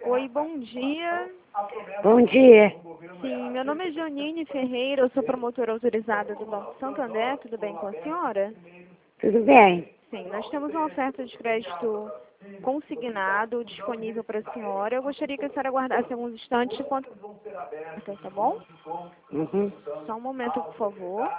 Oi, bom dia. Bom dia. Sim, meu nome é Janine Ferreira, eu sou promotora autorizada do Banco Santander, tudo bem com a senhora? Tudo bem? Sim, nós temos uma oferta de crédito consignado disponível para a senhora. Eu gostaria que a senhora aguardasse alguns instantes enquanto... Tá bom? Uhum. Só um momento, por favor.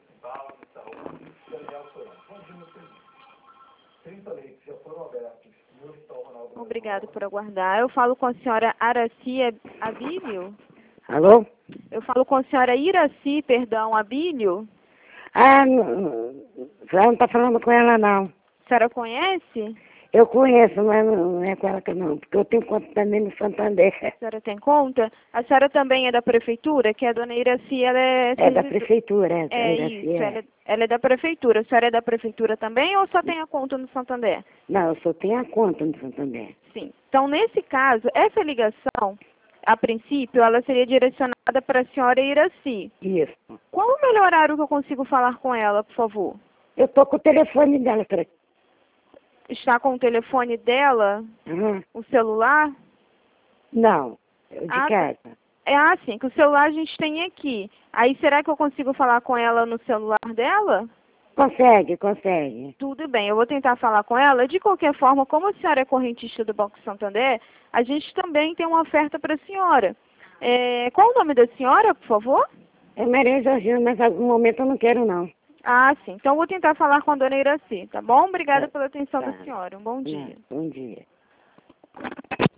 Obrigado por aguardar. Eu falo com a senhora Araci Abílio? Alô? Eu falo com a senhora Iraci, perdão, Abílio? Ah, já não está falando com ela, não. A senhora conhece? Eu conheço, mas não é com ela que não, porque eu tenho conta também no Santander. A senhora tem conta? A senhora também é da prefeitura? Que a dona Iraci, ela é... É da prefeitura, É Iraci, isso, ela é da prefeitura. A senhora é da prefeitura também ou só tem a conta no Santander? Não, eu só tenho a conta no Santander. Sim. Então, nesse caso, essa ligação, a princípio, ela seria direcionada para a senhora Iraci. Isso. Qual o melhor horário que eu consigo falar com ela, por favor? Eu tô com o telefone dela por aqui. Está com o telefone dela? Uhum. O celular? Não, eu de Ah, casa. sim, que o celular a gente tem aqui. Aí, será que eu consigo falar com ela no celular dela? Consegue. Tudo bem, eu vou tentar falar com ela. De qualquer forma, como a senhora é correntista do Banco Santander, a gente também tem uma oferta para a senhora. Qual o nome da senhora, por favor? É Maria Georgina, mas no momento eu não quero, não. Ah, sim. Então, eu vou tentar falar com a dona Iraci, tá bom? Obrigada Tá, pela atenção da tá. senhora. Um bom dia. Bom dia.